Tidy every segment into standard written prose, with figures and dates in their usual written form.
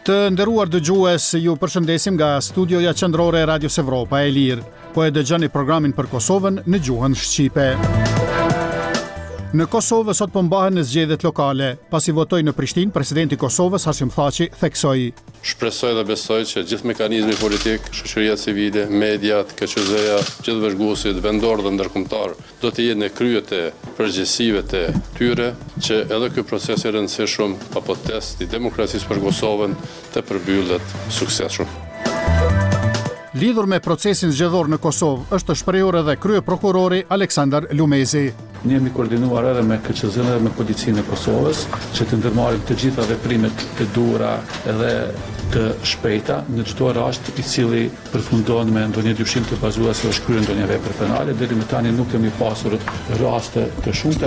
Të nderuar dëgjues, ju përshëndesim nga studioja qendrore e Radios Evropa e Lirë. Po e dëgjoni programin për Kosovën në gjuhën shqipe. Në Kosovë sot po mbahen në zgjedhjet lokale. Pasi votoi në Prishtinë, presidenti i Kosovës Hashim Thaçi theksoi: Shpresoj dhe besoj që gjithë mekanizmi politik, shoqëria civile, mediat, KQZ-ja, gjithë vëzhguesit vendor dhe ndërkombëtar do të jenë në kryet e përgjegjësive të tyre që edhe ky proces i rëndësishëm apo test i demokracisë për Kosovën të përbyllet suksesshëm. Lidhur me procesin zgjedhor në Kosovë, është shprehur edhe kryeprokurori Aleksandar Lumezi. Ne jemi koordinuar edhe me KQZ-n dhe me policinë e Kosovës që të ndërmarrim të gjitha veprimet e duhura edhe të shpejta në çdo rast i cili përfundon me ndonjë dyshim të bazuar se është kryer ndonjë vepër penale. Deri më tani nuk kemi pasur raste të shumta.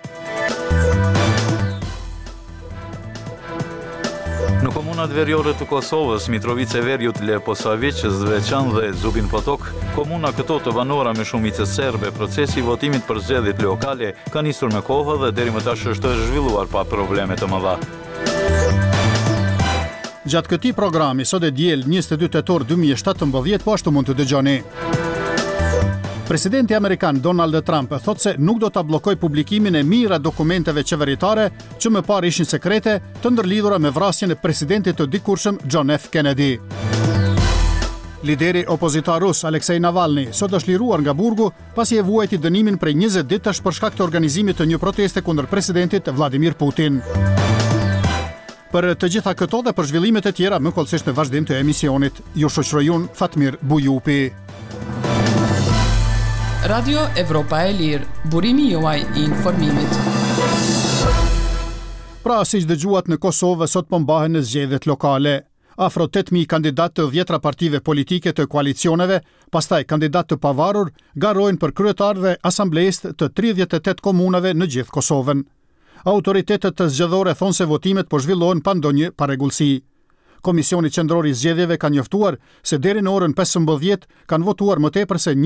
Në komunat veriore të Kosovës, Mitrovica e Veriut, Leposavić, Zveçan dhe Zubin Potok, komuna këto të banora me shumicë serbe, procesi i votimit për zgjedhjet lokale ka nisur me kohë dhe deri më tash është zhvilluar pa probleme të mëdha. Gjatë këtij programi, sot e diel 22 tetor 2017, po ashtu mund të dëgjoni. Presidenti amerikan Donald Trump thot se nuk do ta bllokoj publikimin e mira dokumenteve qeveritare që më parë ishin sekrete të ndërlidhura me vrasjen e presidentit të dikurshëm John F. Kennedy. Lideri opozitar rus Aleksej Navalny sot është liruar nga burgu pasi e vuajti dënimin prej 20 ditësh për shkak të organizimit të një proteste kundër presidentit Vladimir Putin. Për të gjitha këto dhe për zhvillimet e tjera, më kollësisht në vazhdim të emisionit, ju shoqëroj unë Fatmir Bujupi. Radio Evropa e Lirë, burimi juaj i informimit. Pra, siç dëgjuat, në Kosovë sot po mbahen në zgjedhjet lokale. Afro 8.000 kandidatë të 10 partive politike të koalicioneve, pastaj kandidatë të pavarur, garojnë për kryetar dhe asamblejist të 38 komunave në gjithë Kosovën. Autoritetet të zgjedhore thonë se votimet po zhvillohen pa ndonjë parregullsi. Komisioni qendror i zgjedhjeve ka njoftuar se deri në orën 15 kanë votuar më tepër se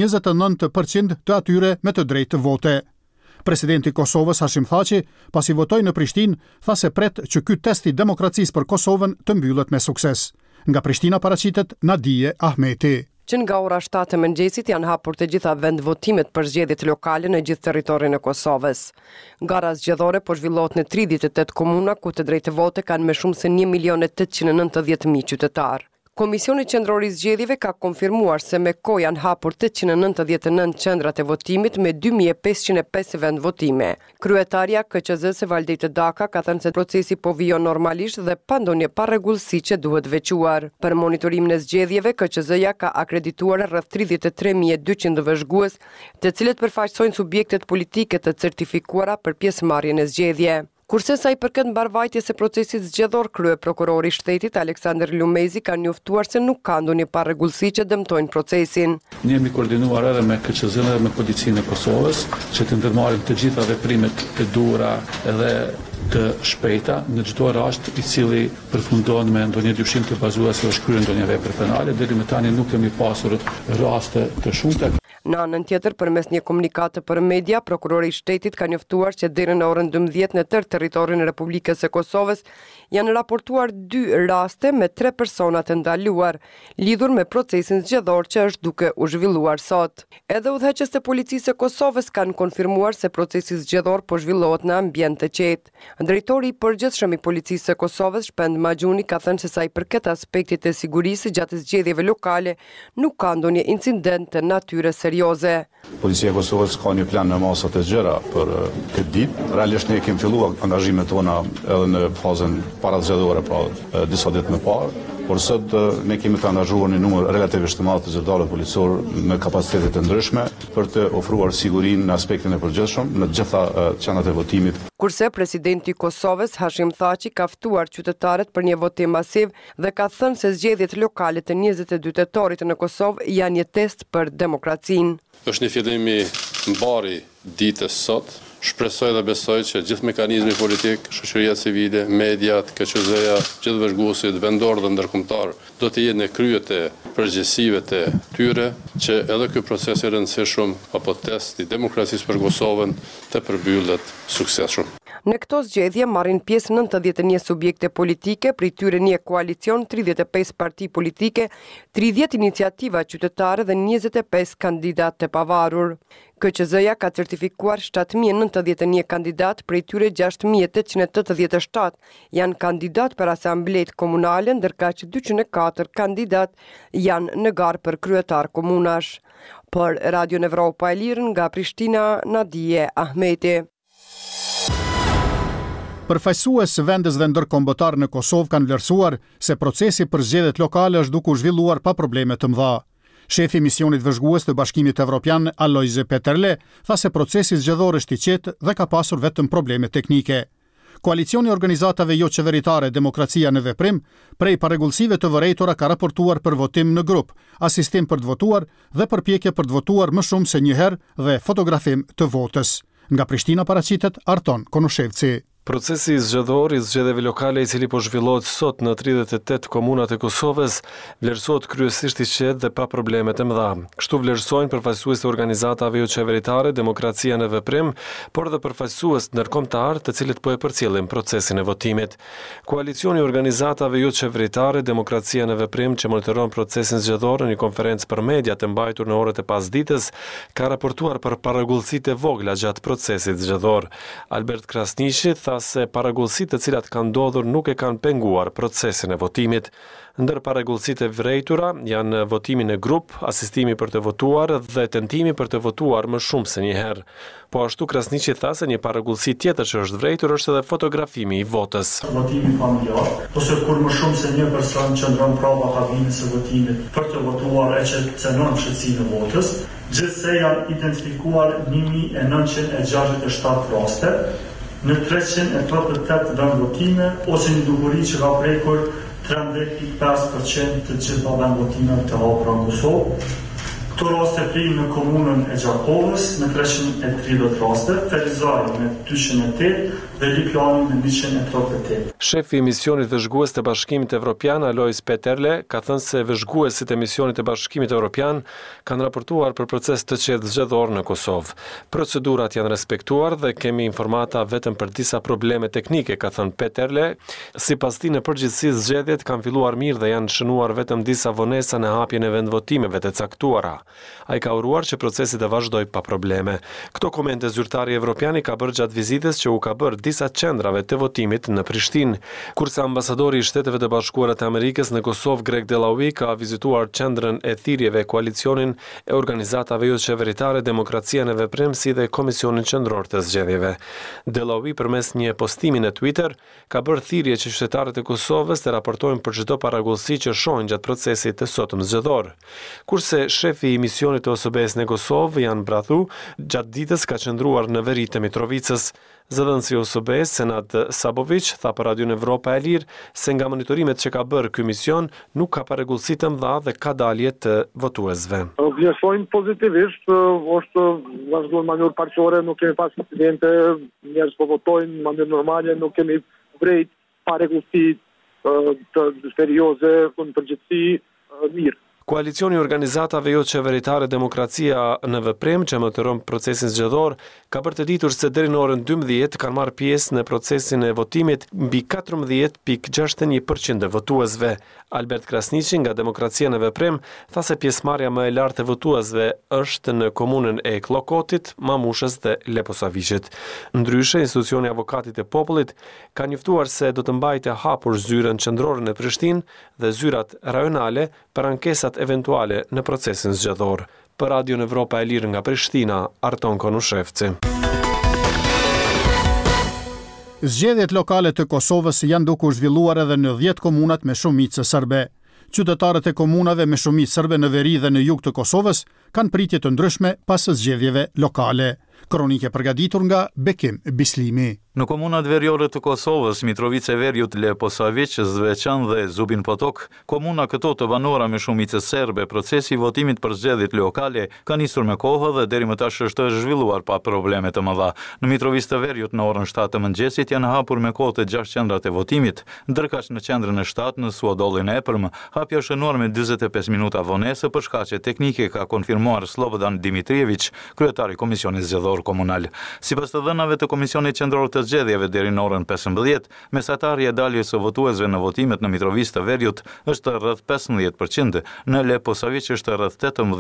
29% të atyre me të drejtë të vote. Presidenti i Kosovës Hashim Thaçi, pasi votoi në Prishtinë, tha se pret që ky test i demokracisë për Kosovën të mbyllet me sukses. Nga Prishtina paraqitet Nadije Ahmeti. Që nga ora 7 e mëngjesit janë hapur të gjitha vendvotimet për zgjedhjet lokale në gjithë territorin e Kosovës. Gara zgjedhore po zhvillohet në 38 komuna ku të drejtë vote kanë më shumë se 1.890.000 qytetar. Komisioni qendror i zgjedhjeve ka konfirmuar se me kohë janë hapur 899 qendrat e votimit me 2505 vendvotime. Kryetaria KQZ-s Valdejtë Daka ka thënë se procesi po vijon normalisht dhe pa ndonjë parregullsi që duhet veçuar. Për monitorimin e zgjedhjeve, KQZ-ja ka akredituar rreth 33.200 vëzhgues, të cilët përfaqësojnë subjektet politike të certifikuara për pjesëmarrjen e zgjedhje. Kurse sa i përket mbarvajtjes së procesit zgjedhor, kryeprokurori i shtetit Aleksandar Lumezi ka njoftuar se nuk ka ndonjë parregullsi që dëmtojnë procesin. Ne jemi koordinuar edhe me KQZ-n dhe me policinë e Kosovës që të ndërmarrim të gjitha veprimet e duhura edhe të shpejta në çdo rast i cili përfundon me ndonjë dyshim të bazuar se është kryer ndonjë vepër penale. Deri më tani nuk kemi pasur raste të shumta. Në anën tjetër, përmes një komunikate për media, prokurori i shtetit ka njoftuar që deri në orën 12 në tërë territorin e Republikës së Kosovës janë raportuar 2 raste me 3 persona të ndaluar, lidhur me procesin zgjedhor që është duke u zhvilluar sot. Edhe udhëheqës të policisë së Kosovës kanë konfirmuar se procesi zgjedhor po zhvillohet në ambient të qetë. Drejtori i përgjithshëm i policisë së Kosovës, Shpend Maxhuni, ka thënë se sa i përket aspektit të sigurisë gjatë zgjedhjeve lokale, nuk ka ndonjë incident të natyrës serioze. Policia e Kosovës ka një plan në masa të gjëra për këtë ditë. Realisht ne kemi filluar angazhimet tona edhe në fazën parazgjedhore, pra disa ditë më parë. Por sot ne kemi të angazhuar një numër relativisht të madh të zyrtarëve policor në kapacitete të ndryshme për të ofruar sigurinë në aspektin e përgjithshëm në të gjitha qendrat e votimit. Kurse presidenti i Kosovës Hashim Thaçi ka ftuar qytetarët për një votim masiv dhe ka thënë se zgjedhjet lokale të 22 tetorit në Kosovë janë një test për demokracinë. Është një fillim i mbari ditës sot. Shpresoj dhe besoj që gjithë mekanizmi politik, shoqëria civile, mediat, KQZ-ja, gjithë vëzhguesit vendor dhe ndërkombëtar do të jenë në kryet e përgjegjësive të tyre që edhe ky proces i rëndësishëm apo test i demokracisë për Kosovën të përbyllet suksesshëm. Në këto zgjedhje marrin pjesë 91 subjekte politike, prej tyre një koalicion, 35 parti politike, 30 iniciativa qytetare dhe 25 kandidatë të pavarur. KQZ-ja ka certifikuar 7.091 kandidat, prej tyre 6.887 janë kandidat për asamblet komunale, ndërka që 204 kandidat janë në garë për kryetar komunash. Për Radio Evropa e Lirë nga Prishtina, Nadije Ahmeti. Përfaqësues vendës dhe ndërkombëtar në Kosovë kanë vlerësuar se procesi për zgjedhjet lokale është duke u zhvilluar pa probleme të mëdha. Shefi i misionit vëzhgues të Bashkimit Evropian, Alojze Peterle, tha se procesi zgjedhor është i qetë dhe ka pasur vetëm probleme teknike. Koalicioni i organizatave jo qeveritare Demokracia në Veprim, prej paregullësive të vërejtura ka raportuar për votim në grup, asistim për të votuar dhe përpjekje për të votuar më shumë se një herë dhe fotografim të votës. Nga Prishtina paraqitet Arton Konushevci. Procesi zgjedhor i zgjedhjeve lokale i cili po zhvillohet sot në 38 komunat e Kosovës vlerësohet kryesisht i qetë dhe pa probleme të mëdha. Kështu vlerësojnë përfaqësues të organizatave jo qeveritare Demokracia në Veprim, por dhe përfaqësues ndërkombëtar të cilët po e përcjellin procesin e votimit. Koalicioni i organizatave jo qeveritare Demokracia në Veprim që monitoron procesin zgjedhor në një konferencë për media të mbajtur në orët e pasdites ka raportuar për paragullësitë e vogla gjatë procesit zgjedhor. Albert Krasniqi tha se paragullësitë të cilat kanë ndodhur nuk e kanë penguar procesin e votimit. Ndër paragullësitë e vërejtura janë votimi në grup, asistimi për të votuar dhe tentimi për të votuar më shumë se një herë. Po ashtu Krasniqi tha se një paragullësi tjetër që është vërejtur është edhe fotografimi i votës. Votimi familjar, ose kur më shumë se një person qëndron prapa kabinës së votimit për të votuar e që cënon shqetësinë e votës, gjithsej janë identifikuar 1967 raste në 338 vendvotime ose një dukuri që ka prekur 13.5% të gjitha vendvotimeve të hapura në Kosovë. Këto raste prinë në komunën e Gjakovës në 330 raste, Ferizaj në 208 dhe Liplani në 138. Shefi i misionit vëzhgues të Bashkimit Evropian, Alojze Peterle, ka thënë se vëzhguesit e misionit të Bashkimit Evropian kanë raportuar për proces të qetë zgjedhor në Kosovë. Procedurat janë respektuar dhe kemi informata vetëm për disa probleme teknike, ka thënë Peterle. Sipas tij në përgjithësi zgjedhjet kanë filluar mirë dhe janë shënuar vetëm disa vonesa në hapjen e vendvotimeve të caktuara. Ai ka uruar që procesi të vazhdojë pa probleme. Këto komente zyrtari evropian i ka bërë gjatë vizitës që u ka bërë disa qendrave të votimit në Prishtinë, kurse ambasadori i Shteteve të Bashkuara të Amerikës në Kosovë Greg Delawi ka vizituar qendrën e thirrjeve koalicionin e organizatave jo qeveritare Demokracia në Veprim si dhe Komisionin Qendror të Zgjedhjeve. Delawi përmes një postimi në Twitter ka bërë thirrje që qytetarët e Kosovës të raportojnë për çdo paragullësi që shohin gjatë procesit të sotëm zgjedhor. Kurse shefi i misionit të OSBE-s në Kosovë, Jan Brathu, gjatë ditës ka qëndruar në veri të Mitrovicës. Zëdhënësi i OSBE-s, Senad Sabović, tha për Radio Evropa e Lirë se nga monitorimet që ka bërë ky mision nuk ka paragullësi të mëdha dhe ka dalje të votuesve. Vlerësojmë pozitivisht, është vazhduar në mënyrë parqore, nuk kemi pas incidente, njerëz po votojnë në mënyrë normale, nuk kemi vrejt paragullësi të serioze në përgjithësi mirë. Koalicioni i organizatave jo qeveritare Demokracia në Veprim që monitoron procesin zgjedhor ka bërë të ditur se deri në orën 12 kanë marrë pjesë në procesin e votimit mbi 14.61% e votuesve. Albert Krasniqi nga Demokracia në Veprim tha se pjesëmarrja më e lartë e votuesve është në komunën e Kllokotit, Mamushës dhe Leposaviqit. Ndryshe, institucioni i Avokatit e Popullit ka njoftuar se do të mbajtë hapur zyrën qendrore në Prishtinë dhe zyrat rajonale për ankesat eventuale në procesin zgjedhor. Për Radio Evropa e Lirë nga Prishtina, Arton Konushevci. Zgjedhjet lokale të Kosovës janë duke u zhvilluar edhe në 10 komunat me shumicë serbe. Qytetarët e komunave me shumicë serbe në veri dhe në jug të Kosovës kanë pritje të ndryshme pas zgjedhjeve lokale. Kronike përgatitur nga Bekim Bislimi. Në komunat veriore të Kosovës, Mitrovica e Veriut, Leposavić, Zveçan dhe Zubin Potok, komuna këto të banora me shumicë serbe, procesi i votimit për zgjedhjet lokale ka nisur me kohë dhe deri më tash është zhvilluar pa probleme të mëdha. Në Mitrovicë të Veriut në orën 7 të mëngjesit janë hapur me kohë të 6 qendrat e votimit, ndërkaq në qendrën e 7 në Suadollin e Epërm, hapja është shënuar me 45 minuta vonese për shkaqe teknike, ka konfirmuar konfirmuar Slobodan Dimitrijević, kryetari i Komisionit Zgjedhor Komunal. Sipas të dhënave të Komisionit Qendror të Zgjedhjeve deri në orën 15, mesatarja e daljes së votuesve në votimet në Mitrovica të Veriut është rreth 15%, në Leposavić është rreth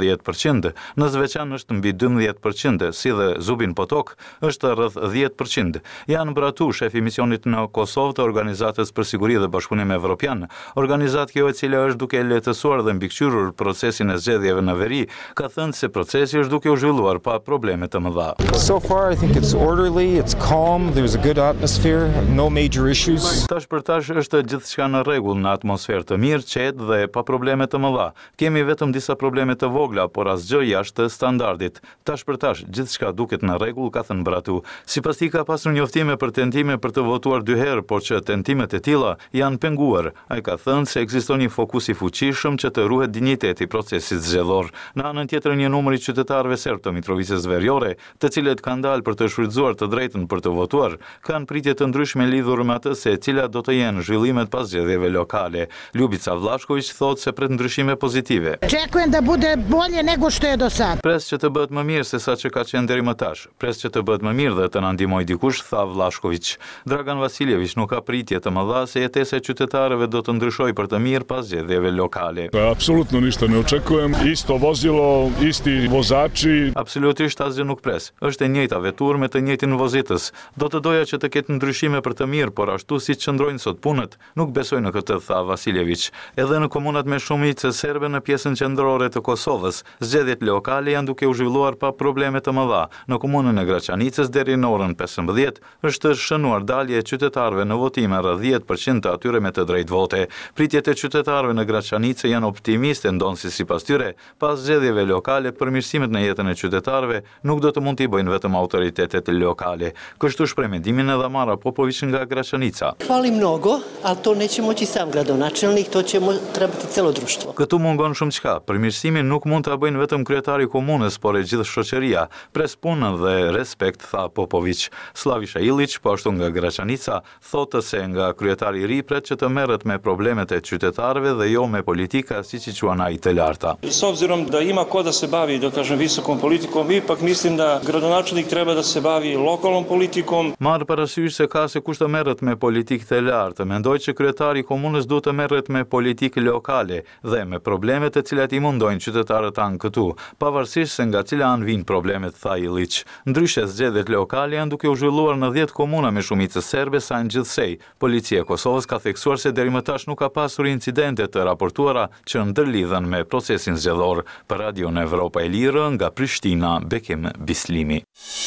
18%, në Zveçan është mbi 12%, si dhe Zubin Potok është rreth 10%. Jan Bratu, shef i misionit në Kosovë të Organizatës për Siguri dhe Bashkëpunim Evropian, organizatë kjo e cila është duke lehtësuar dhe mbikëqyrur procesin e zgjedhjeve në veri, ka thënë se procesi është duke u zhvilluar pa probleme të mëdha. So far I think it's orderly, it's calm, there's a good atmosphere, no major issues. Tash për tash është gjithçka në rregull, në atmosferë të mirë, qetë dhe pa probleme të mëdha. Kemi vetëm disa probleme të vogla, por asgjë jashtë standardit. Tash për tash gjithçka duket në rregull, ka thënë Bratu. Sipas tij ka pasur njoftime për tentime për të votuar 2 herë, por që tentimet e tilla janë penguar. Ai ka thënë se ekziston një fokus i fuqishëm që të ruhet dinjiteti i procesit zgjedhor. Në anën tjetër, një numër i qytetarëve serb të Mitrovicës Veriore, të cilët kanë dalë për të shfrytzuar të drejtën për të votuar, kanë pritje të ndryshme lidhur me atë se cilat do të jenë zhvillimet pas zgjedhjeve lokale. Ljubica Vlašković thotë se pret ndryshime pozitive. Očekujem da bude bolje nego što je do sad. Pres që të bëhet më mirë se sa që ka qenë deri më tash. Pres që të bëhet më mirë dhe të na ndihmojë dikush, tha Vlašković. Dragan Vasiljević nuk ka pritje të mëdha se jetesa e qytetarëve do të ndryshojë për të mirë pas zgjedhjeve lokale. Apsolutno ništa ne očekujem. Isto vozilo, isti vozači. Absolutisht asgjë nuk pres. Është e njëjta vetur me të njëjtin vozitës. Do të doja që të ketë ndryshime për të mirë, por ashtu siç qëndrojnë sot punët, nuk besoj në këtë, tha Vasiljević. Edhe në komunat me shumicë serbe në pjesën qendrore të Kosovës, zgjedhjet lokale janë duke u zhvilluar pa probleme të mëdha. Në komunën e Graçanicës deri në orën 15 është shënuar dalje e qytetarëve në votime rreth 10% të atyre me të drejtë vote. Pritjet e qytetarëve në Graçanicë janë optimiste, ndonsi sipas tyre, pas zgjedhjeve lokale përmirësimet në jetën e qytetarëve nuk do të mund t'i bëjnë vetëm autoritetet lokale. Kështu shpreh mendimin edhe Amara Popović nga Graçanica. Fali mnogo, ali to neće moći sam gradonačelnik, to će trebati celo društvo. Këtu mungon shumë çka. Përmirësimin nuk mund ta bëjnë vetëm kryetari i komunës, por e gjithë shoqëria. Pres punën dhe respekt, tha Popović. Slavisha Ilić, po ashtu nga Graçanica, thotë se nga kryetari i ri pret që të merret me problemet e qytetarëve dhe jo me politika siç i quan ai të larta. S obzirom da ima ko da se bavi, da kažem, visokom politikom, ipak mislim da gradonačelnik treba da se bavi lokalnom politikom. Marr parasysh se ka se kush të merret me politikë të lartë, mendoj që kryetari i komunës duhet të merret me politikë lokale dhe me problemet e cilat i mundojnë qytetarët tanë këtu, pavarësisht se nga cila anë vijnë problemet, tha Ilić. Ndryshe zgjedhjet lokale janë duke u zhvilluar në 10 komuna me shumicë serbe sa në gjithsej. Policia e Kosovës ka theksuar se deri më tash nuk ka pasur incidente të raportuara që ndërlidhen me procesin zgjedhor. Për Radio në Evropa e Lirë nga Prishtina, Bekim Bislimi.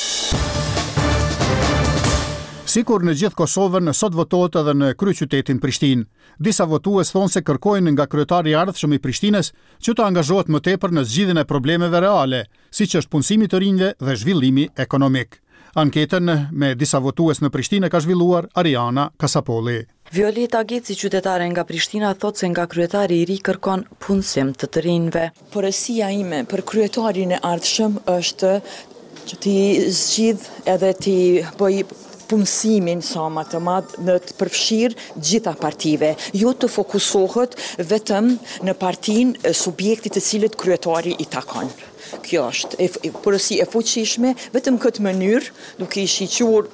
Sikur në gjithë Kosovën, sot votohet edhe në kryeqytetin Prishtinë. Disa votues thonë se kërkojnë nga kryetari i ardhshëm i Prishtinës që të angazhohet më tepër në zgjidhjen e problemeve reale, siç është punësimi të rinjve dhe zhvillimi ekonomik. Anketën me disa votues në Prishtinë ka zhvilluar Ariana Kasapolli. Violeta Geci, qytetare nga Prishtina, thotë se nga kryetari i ri kërkon punësim të rinjve. Përësia ime për kryetarin e ardhshëm është që t'i zgjidh edhe t'i bëj punësimin sa më të madh në të përfshirë gjitha partive, jo të fokusohet vetëm në partinë subjektit të cilët kryetari i takon. Kjo është përësi e fuqishme, vetëm këtë mënyrë, duke i shiqur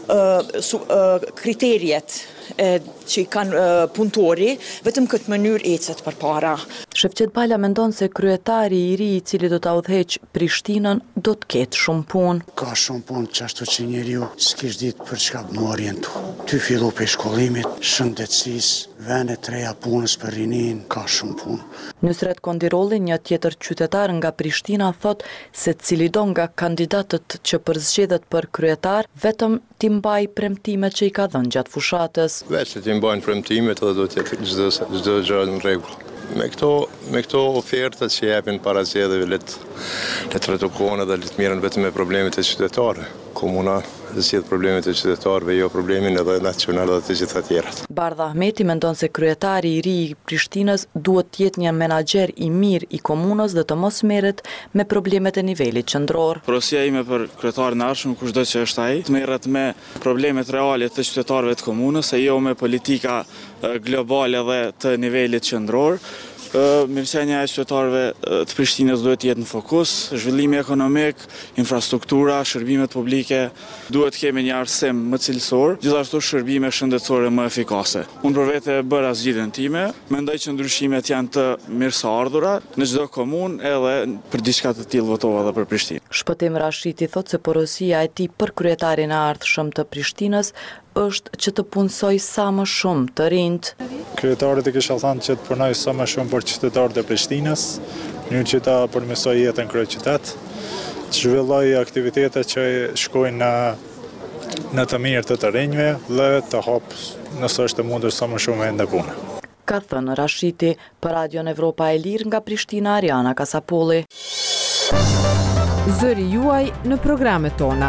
kriterjet që i kanë punëtori, vetëm këtë mënyrë ecet përpara. Shefqet Bala mendon se kryetari i ri i cili do ta udhëheq Prishtinën do të ketë shumë punë. Ka shumë punë që ashtu që njeriu s'kish ditë për çka më orientu. Ty fillu pe shkollimit, shëndetësisë, vende të reja punës për rinin, ka shumë punë. Nusret Kondirolli, një tjetër qytetar nga Prishtina, thot se cilidon nga kandidatët që përzgjedhet për kryetar, vetëm t'i mbaj premtimet që i ka dhënë gjatë fushatës. Vetë t'i mbajnë premtimet edhe do të jetë çdo gjë në rregull. Me këto ofertat që japin para zgjedhjeve le të redukohen dhe le të merren vetëm me problemet e qytetarëve. Komuna zgjidh problemet e qytetarëve, jo problemin edhe nacional dhe të gjitha tjerat. Bardha Ahmeti mendon se kryetari i ri i Prishtinës duhet të jetë një menaxher i mirë i komunës dhe të mos merret me problemet e nivelit qendror. Porosia ime për kryetarin e ardhshëm, kushdo që është ai, të merret me problemet reale të qytetarëve të komunës, e jo me politika globale dhe të nivelit qendror. Mirësienia e qytetarëve të Prishtinës duhet të jetë në fokus, zhvillimi ekonomik, infrastruktura, shërbimet publike, duhet të kemi një arsim më cilësor, gjithashtu shërbime shëndetësore më efikase. Unë për vete bëra zgjidhjen time, mendoj që ndryshimet janë të mirëseardhura në çdo komunë edhe për diçka të tillë votova edhe për Prishtinë. Shpëtim Rashiti thotë se porosia e tij për kryetarin e ardhshëm të Prishtinës është që të punësoj sa më shumë të rinjt. Kryetarit e kisha thënë që të punoj sa më shumë për qytetarët e Prishtinës, një që ta përmirësoj jetën kryeqytet, të zhvilloj aktivitete që shkojnë në të mirë të rinjve dhe të hapë nëse është e mundur sa më shumë ende pune. Ka thënë Rashiti për Radion Evropa e Lirë nga Prishtina, Ariana Kasapolli. Zëri juaj në programet tona.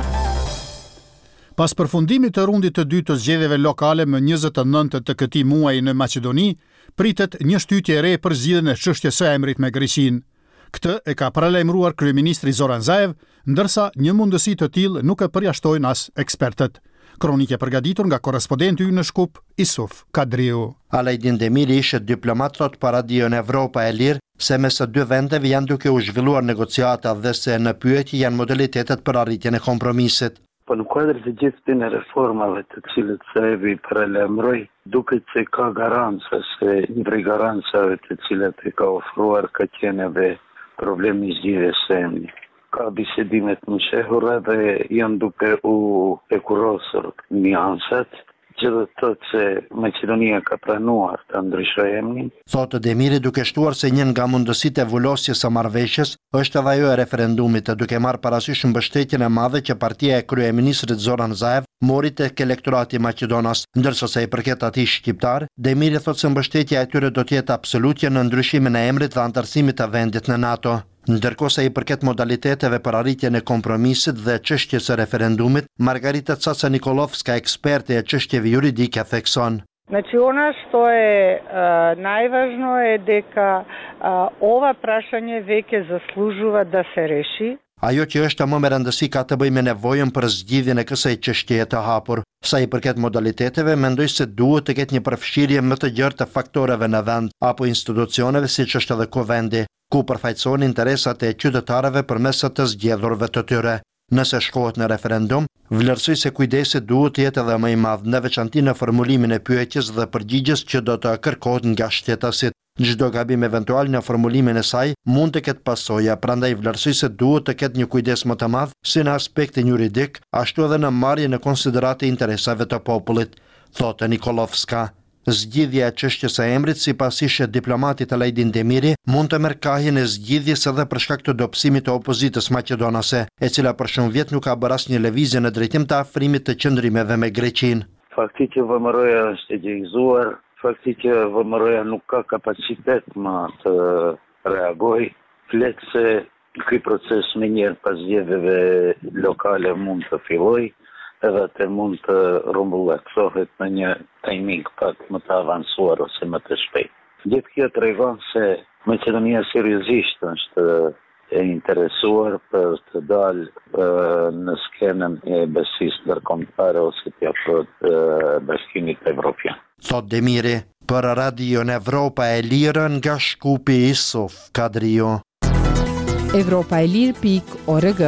Pas përfundimit të rundit të dytë të zgjedhjeve lokale më 29 të këtij muaji në Maqedoni, pritet një shtytje e re për zgjidhjen e çështjes së emrit me Greqinë. Këtë e ka paralajmëruar kryeministri Zoran Zaev, ndërsa një mundësi të tillë nuk e përjashtojnë as ekspertët. Kronike përgatitur nga korrespondenti ynë në Shkup, Isuf Kadriu. Alajdin Demiri, ishte diplomat, thot para Radion Evropa e Lirë se mes së dy vendeve janë duke u zhvilluar negociata dhe se në pyetje janë modalitetet për arritjen e kompromisit. Po në kuadër të gjithë këtyre reformave të cilët Zaevi paralajmëroi, duket se ka garanca se një prej garancave të cilat e ka ofruar ka qenë edhe problemi i zgjidhjes së emrit. Ka bisedimet më shehura dhe janë duke u ekurosur njansat, që do të thotë se Maqedonia ka pranuar të ndryshojë emrin. Thotë Demiri duke shtuar se një nga mundësitë e vulosjes së marrëveshjes është edhe ajo e referendumit, duke marrë parasysh mbështetjen e madhe që partia e kryeministrit Zoran Zaev mori tek elektorati maqedonas, ndërsa sa i përket atij shqiptar, Demiri thotë se mbështetja e tyre do të jetë absolute në ndryshimin e emrit dhe antarësimit të vendit në NATO. Ndërkohë sa i përket modaliteteve për arritjen e kompromisit dhe çështjes së referendumit, Margarita Caca Nikolovska, eksperte e çështjeve juridike, thekson. Значи, она што е најважно е дека ова прашање веќе заслужува да се реши. Ajo që është më me rëndësi ka të bëjë me nevojën për zgjidhjen e kësaj çështjeje të hapur. Sa i përket modaliteteve, mendoj se duhet të ketë një përfshirje më të gjerë të faktoreve në vend apo institucioneve siç është edhe Kuvendi, ku përfaqësohen interesat e qytetarëve përmes të zgjedhurve të tyre. Nëse shkohet në referendum, vlerësoj se kujdesi duhet të jetë edhe më i madh, në veçanti në formulimin e pyetjes dhe përgjigjes që do të kërkohet nga shtetasit. Çdo gabim eventual në formulimin e saj mund të ketë pasoja, prandaj vlerësoj se duhet të ketë një kujdes më të madh si në aspektin juridik, ashtu edhe në marrjen në konsiderate interesave të popullit, thotë Nikolovska. Zgjidhja e çështjes së emrit, sipas ishte diplomatit Alajdin Demiri, mund të merr kahjen e zgjidhjes edhe për shkak të dobësimit të opozitës maqedonase, e cila për shumë vjet nuk ka bërë asnjë lëvizje në drejtim të afrimit të qëndrimeve me Greqinë. Fakti që vëmëroja është e gjejzuar, fakti që vëmëroja nuk ka kapacitet më të reagoj, flet se ky proces më njëherë pas zgjedhjeve lokale mund të fillojë, edhe të mund të rrumbullaksohet në një timing pak më të avancuar ose më të shpejt. Gjithë kjo tregon se Maqedonia seriozisht është e interesuar për të dalë në skenën e besisë ndërkombëtare ose të afrohet Bashkimit Evropian. Thot Demiri, për Radion Evropa e Lirë nga Shkupi, Isuf Kadriu. Evropaelir.org.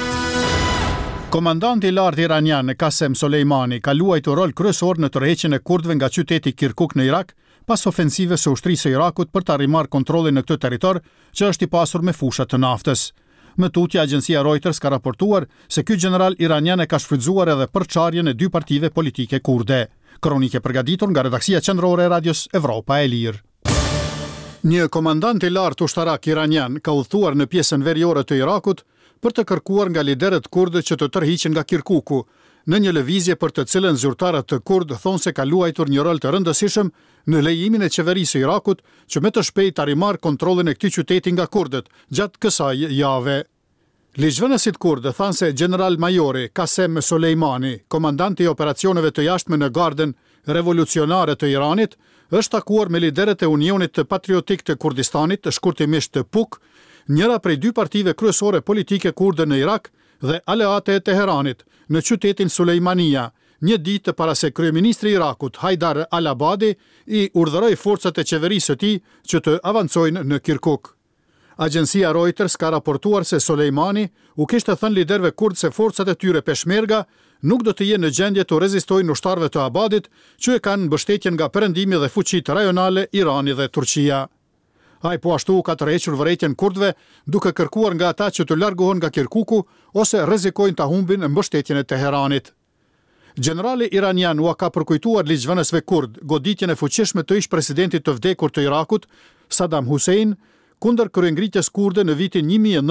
Komandanti i lartë iranian Qasem Soleimani ka luajtur rol kryesor në tërheqjen e kurdëve nga qyteti Kirkuk në Irak pas ofensivës së ushtrisë së Irakut për ta rimarrë kontrollin në këtë territor që është i pasur me fusha të naftës. Më tutje agjencia Reuters ka raportuar se ky general iranian e ka shfrytzuar edhe përçarjen e dy partive politike kurde. Kronike përgatitur nga redaksia qendrore e Radios Evropa e Lirë. Një komandant i lartë ushtarak iranian ka udhëtuar në pjesën veriore të Irakut për të kërkuar nga liderët kurdë që të tërhiqen nga Kirkuku, në një lëvizje për të cilën zyrtarët të kurdë thonë se ka luajtur një rol të rëndësishëm në lejimin e qeverisë së Irakut që me të shpejtë ta rimarrë kontrollin e këtij qyteti nga kurdët gjatë kësaj jave. Ligjvënësit kurdë thanë se general majori Qasem Soleimani, komandanti i operacioneve të jashtme në Gardën Revolucionare të Iranit, është takuar me liderët e Unionit të Patriotik të Kurdistanit, shkurtimisht të PUK, njëra prej dy partive kryesore politike kurde në Irak dhe aleate e Teheranit, në qytetin Sulejmania, një ditë para se kryeministri i Irakut, Haidar al-Abadi, i urdhëroi forcat e qeverisë së tij që të avancojnë në Kirkuk. Agjencia Reuters ka raportuar se Soleimani u kishte thënë liderëve kurd se forcat e tyre peshmerga nuk do të jenë në gjendje të rezistojnë ushtarëve të Abadit, që e kanë mbështetjen nga perëndimi dhe fuqitë rajonale Irani dhe Turqia. Ai po ashtu ka tërhequr vërejtjen kurdëve, duke kërkuar nga ata që të largohen nga Kirkuku ose rrezikojnë ta humbin mbështetjen e Teheranit. Generali iranian u ka përkujtuar ligjvënësve kurd goditjen e fuqishme të ish presidentit të vdekur të Irakut, Saddam Hussein, kundër kryengritjes kurde në vitin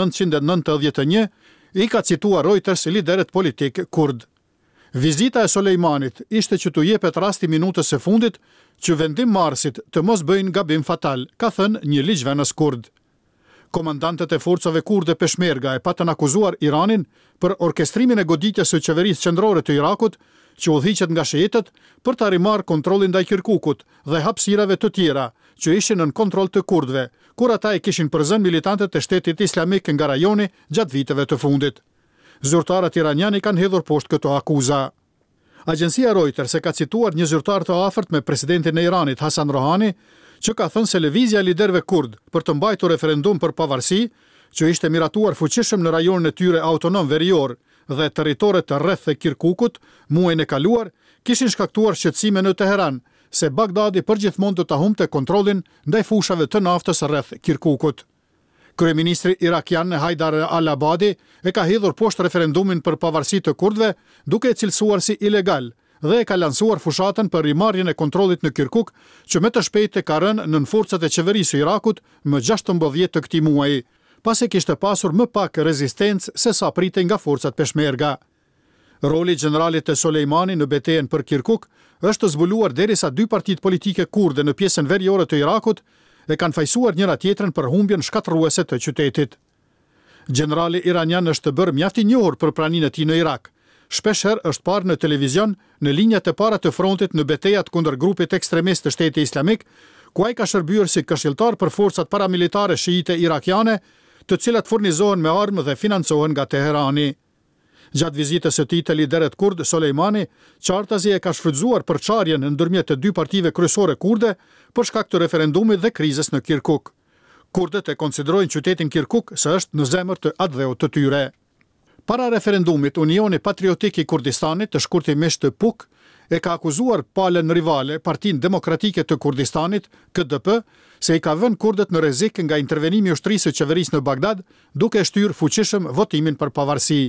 1991, i ka cituar Reuters liderët politik kurd. Vizita e Soleimanit ishte që t'u jepet rasti minutës së fundit që vendim marrësit të mos bëjnë gabim fatal, ka thënë një ligjvënës kurd. Komandantët e forcave kurde peshmerga e patën akuzuar Iranin për orkestrimin e goditjes së qeverisë qendrore të Irakut, që udhëhiqet nga shiitët për ta rimarrë kontrollin ndaj Kirkukut dhe hapësirave të tjera që ishin në kontroll të kurdëve, kur ata e kishin përzënë militantët e Shtetit Islamik nga rajoni gjatë viteve të fundit. Zyrtarët iranianë kanë hedhur poshtë këto akuza. Agjencia Reuters e ka cituar një zyrtar të afërt me presidentin e Iranit, Hasan Rohani, që ka thënë se lëvizja e liderëve kurd për të mbajtur referendum për pavarësi, që ishte miratuar fuqishëm në rajonin e tyre autonom verior dhe territoret të rreth e Kirkukut, muajin e kaluar, kishin shkaktuar shqetësime në Teheran, se Bagdadi përgjithmonë do ta humbte kontrollin ndaj fushave të naftës rreth Kirkukut. Kryeministri irakian Haidar al-Abadi e ka hedhur poshtë referendumin për pavarësi të kurdëve, duke e cilësuar si ilegal dhe e ka lansuar fushatën për rimarrjen e kontrollit në Kirkuk, që me të shpejtë ka rënë nën forcat e qeverisë së Irakut më 16 të këtij muaji, pasi kishte pasur më pak rezistencë se sa pritej nga forcat peshmerga. Roli i generalit të Soleimani në betejën për Kirkuk është zbuluar derisa dy partitë politike kurde në pjesën veriore të Irakut e kanë fajsuar njëra tjetrën për humbjen shkatërruese të qytetit. Generali iranian është bërë mjaft i njohur për praninë e tij në Irak. Shpeshherë është parë në televizion në linjat e para të frontit në betejat kundër grupit ekstremist të Shtetit Islamik, ku ai ka shërbyer si këshilltar për forcat paramilitare shiite irakiane, të cilat furnizohen me armë dhe financohen nga Teherani. Gjatë vizitës së tij te liderët kurd, Soleimani qartazi e ka shfrytzuar përçarjen ndërmjet të dy partive kryesore kurde për shkak të referendumit dhe krizës në Kirkuk. Kurdët e konsiderojnë qytetin Kirkuk se është në zemër të atdheut të tyre. Para referendumit, Unioni Patriotik i Kurdistanit, të shkurtimisht PUK, e ka akuzuar palën rivale Partinë Demokratike të Kurdistanit, KDP, se i ka vënë kurdët në rrezik nga intervenimi i ushtrisë së qeverisë në Bagdad, duke shtyrë fuqishëm votimin për pavarësi.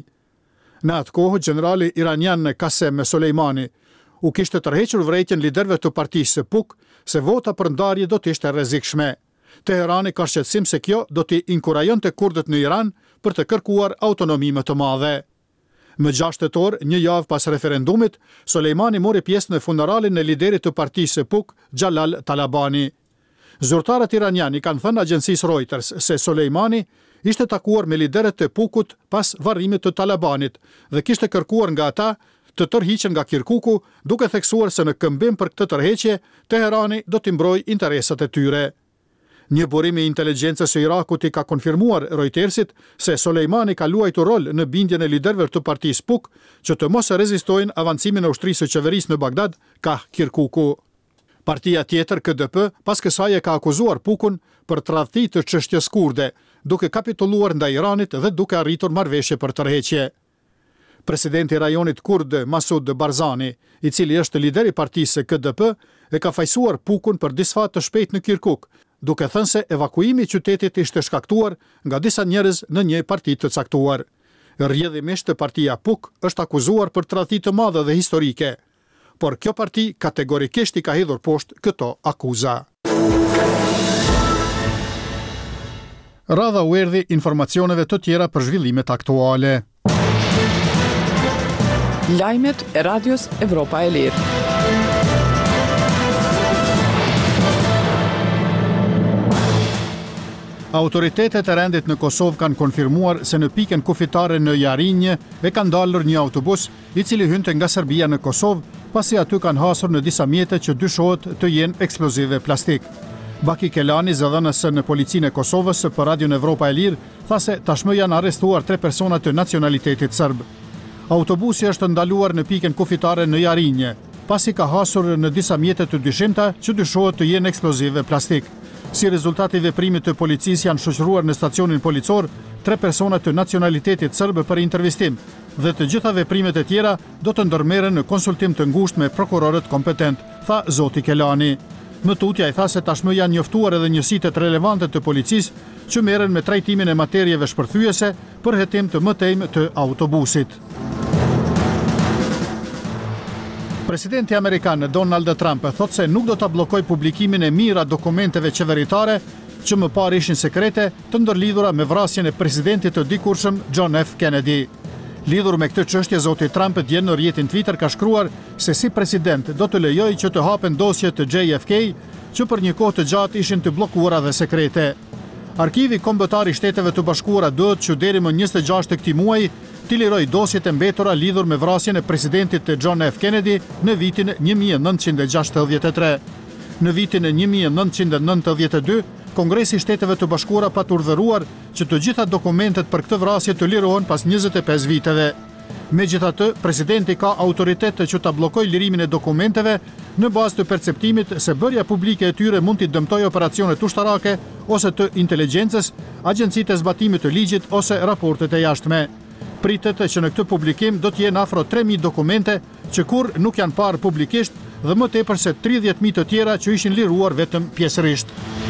Në atë kohë, generali iranian Qasem Soleimani u kishte tërhequr vërejtjen liderëve të partisë së PUK se vota për ndarje do të ishte rrezikshme. Teherani ka shqetësim se kjo do t'i inkurajonte kurdët në Iran për të kërkuar autonomi më të madhe. Më 6 tetor, një javë pas referendumit, Soleimani mori pjesë në funeralin e liderit të partisë së PUK, Jalal Talabani. Zyrtarët iraniani kanë thënë agjencisë Reuters se Soleimani ishte takuar me liderët e PUK-ut pas varrimit të Talabanit dhe kishte kërkuar nga ata të tërhiqen nga Kirkuku, duke theksuar se në këmbim për këtë tërheqje, Teherani do t'i mbrojë interesat e tyre. Një burim i inteligjencës së Irakut i ka konfirmuar Reutersit se Soleimani ka luajtur rol në bindjen e liderëve të partisë PUK që të mos rezistojnë avancimin e ushtrisë së qeverisë në Bagdad, ka Kirkuku. Partia tjetër, KDP, pas kësaj e ka akuzuar PUK-un për tradhti të çështjes kurde, duke kapitulluar ndaj Iranit dhe duke arritur marrëveshje për tërheqje. Presidenti i rajonit kurd Masud Barzani, i cili është lideri i partisë së KDP, e ka fajsuar PUK-un për disfat të shpejt në Kirkuk, duke thënë se evakuimi i qytetit ishte shkaktuar nga disa njerëz në një parti të caktuar. Rrjedhimisht partia PUK është akuzuar për tradhti të madhe dhe historike, por kjo parti kategorikisht i ka hedhur poshtë këto akuza. Radha u erdhi informacioneve të tjera për zhvillimet aktuale. Lajmet e Radios Evropa e Lirë. Autoritetet e rendit në Kosovë kanë konfirmuar se në pikën kufitare në Jarinje e kanë dalur një autobus i cili hynte nga Serbia në Kosovë, pasi aty kanë hasur në disa mjete që dyshohet të jenë eksplozive plastik. Baki Kelani, zëdhënës në policinë e Kosovës për Radion Evropa e Lirë, tha se tashmë janë arrestuar 3 persona të nacionalitetit serb. Autobusi është ndaluar në pikën kufitare në Jarinje, pasi ka hasur në disa mjete të dyshimta që dyshohet të jenë eksplozive plastik. Si rezultati veprimit të policisë janë shoqëruar në stacionin policor 3 persona të nacionalitetit serb për intervistim dhe të gjitha veprimet e tjera do të ndërmerren në konsultim të ngushtë me prokurorët kompetent, tha zoti Kelani. Më tutja i tha se tashmë janë njoftuar edhe njësitë relevante të policisë që merren me trajtimin e materieve shpërthyese për hetim të mëtejmë të autobusit. Presidenti amerikan Donald Trump thot se nuk do ta bllokoj publikimin e mira dokumenteve qeveritare që më parë ishin sekrete të ndërlidhura me vrasjen e presidentit të dikurshëm John F. Kennedy. Lidhur me këtë çështje, zoti Trump dje në rrjetin Twitter ka shkruar se si president do të lejoj që të hapen dosjet të JFK që për një kohë të gjatë ishin të bllokuara dhe sekrete. Arkivi kombëtar i Shteteve të Bashkuara duhet që deri më 26 të këtij muaji t'i liroj dosjet e mbetura lidhur me vrasjen e presidentit të John F. Kennedy në vitin 1963. Në vitin 1992, Kongresi i Shteteve të Bashkuara pa të urdhëruar që të gjitha dokumentet për këtë vrasje të lirohen pas 25 viteve. Megjithatë, presidenti ka autoritet që ta bllokojë lirimin e dokumenteve në bazë të perceptimit se bërja publike e tyre mund t'i dëmtojë operacionet ushtarake ose të inteligjencës, agjencitë e zbatimit të ligjit ose raportet e jashtme. Pritet që në këtë publikim do të jenë afro 3.000 dokumente që kur nuk janë parë publikisht dhe më tepër se 30.000 të tjera që ishin liruar vetëm pjesërisht.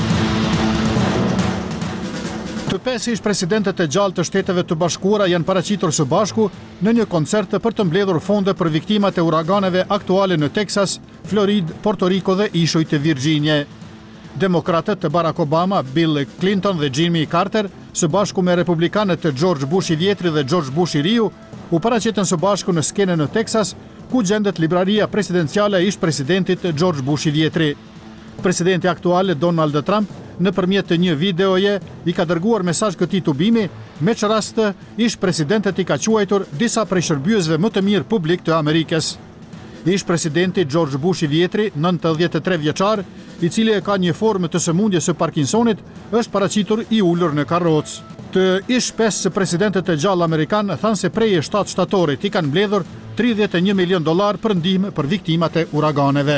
Të 5 ish presidentët e gjallë të Shteteve të Bashkuara janë paraqitur së bashku në një koncert për të mbledhur fonde për viktimat e uraganeve aktuale në Texas, Floridë, Porto Rico dhe ishujt të Virginie. Demokratët të Barack Obama, Bill Clinton dhe Jimmy Carter, së bashku me republikanët të George Bush i Vjetri dhe George Bush i Riu, u paraqitën së bashku në skenën në Texas, ku gjendet libraria presidenciale e ish presidentit George Bush i Vjetri. Presidenti aktual Donald Trump, nëpërmjet të një videoje, i ka dërguar mesazh këtij tubimi, me që rast ish presidentet i ka quajtur disa prej shërbyesve më të mirë publik të Amerikës. Ish presidenti George Bush i Vjetri, 93 vjeçar, i cili e ka një formë të sëmundjes së Parkinsonit, është paraqitur i ulur në karrocë. Të ish 5 presidentet e gjallë amerikan thanë se prej 7 shtatorit i kanë mbledhur $31 milion për ndihmë për viktimat e uraganeve.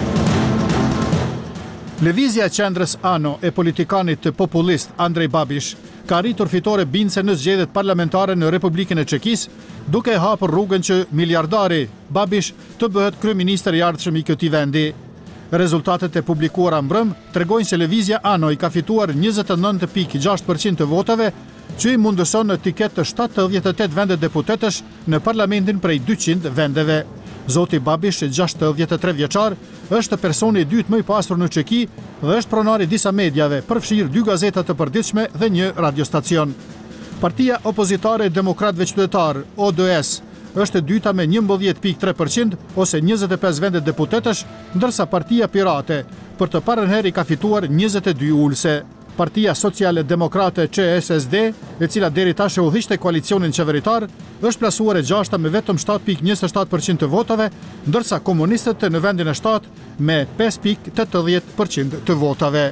Lëvizja e qendrës ANO e politikanit populist Andrej Babiš ka arritur fitore bindëse në zgjedhjet parlamentare në Republikën e Çekisë, duke hapur rrugën që miliardari Babiš të bëhet kryeministër i ardhshëm i këtij vendi. Rezultatet e publikuara mbrëm tregojnë se lëvizja ANO i ka fituar 29.6% të votave, që i mundëson në tiket të 78 vende deputetësh në parlamentin prej 200 vendeve. Zoti Babiš, 63 vjeçar, është personi i dytë më i pasur në Çeki dhe është pronar i disa mediave, përfshirë 2 gazeta të përditshme dhe një radiostacion. Partia opozitare e Demokratëve Qytetar, ODS, është e dyta me 11.3% ose 25 vende deputetësh, ndërsa Partia Pirate për të parën herë ka fituar 22 ulse. Partia Sociale Demokrate CSSD, e cila deri tash e udhëhiqte koalicionin qeveritar, është plasuar e 6-ta me vetëm 7.27% të votave, ndërsa komunistët në vendin e 7 me 5.80% të votave.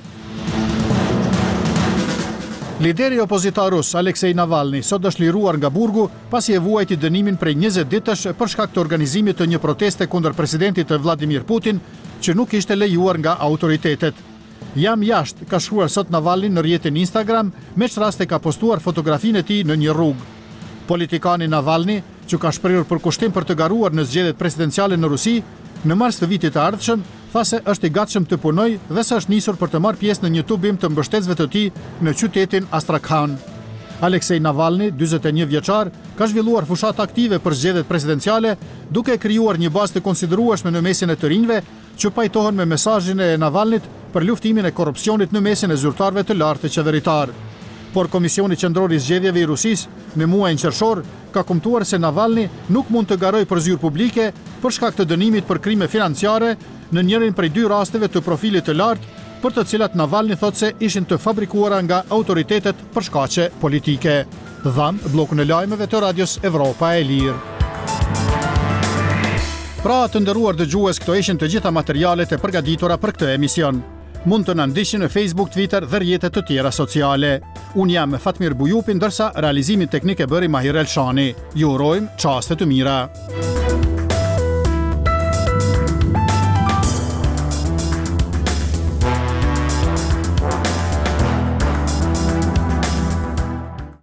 Lideri opozitar rus Aleksej Navalny sot është liruar nga burgu pasi e vuajti dënimin prej 20 ditësh për shkak të organizimit të një proteste kundër presidentit Vladimir Putin që nuk ishte lejuar nga autoritetet. Jam jashtë, ka shkruar sot Navalny në rrjetin Instagram, me që raste ka postuar fotografinë e tij në një rrugë. Politikani Navalny, që ka shprehur përkushtim për të garuar në zgjedhjet presidenciale në Rusi, në mars të vitit të ardhshëm, tha se është i gatshëm të punojë dhe se është nisur për të marrë pjesë në një tubim të mbështetësve të tij në qytetin Astrakhan. Aleksej Navalny, 41 vjeçar, ka zhvilluar fushat aktive për zgjedhjet presidenciale, duke krijuar një bazë të konsiderueshme në mesin e të rinjve, që pajtohen me mesazhin e Navalnyt për luftimin e korrupsionit në mesin e zyrtarëve të lartë qeveritar. Por Komisioni Qendror i Zgjedhjeve i Rusisë në muajin qershor ka kumtuar se Navalny nuk mund të garojë për zyrë publike për shkak të dënimit për krime financiare në njërin prej 2 rasteve të profilit të lartë, për të cilat Navalny thotë se ishin të fabrikuara nga autoritetet për shkaqe politike. Dhan bllokun e lajmeve të Radios Evropa e Lirë. Pra të nderuar dëgjues, këto ishin të gjitha materialet e përgatitura për këtë emision. Mund të na ndiqni në Facebook, Twitter dhe rrjetet të tjera sociale. Unë jam Fatmir Bujupi, ndërsa realizimin teknik e bëri Mahir Elshani. Ju urojmë çaste të mira.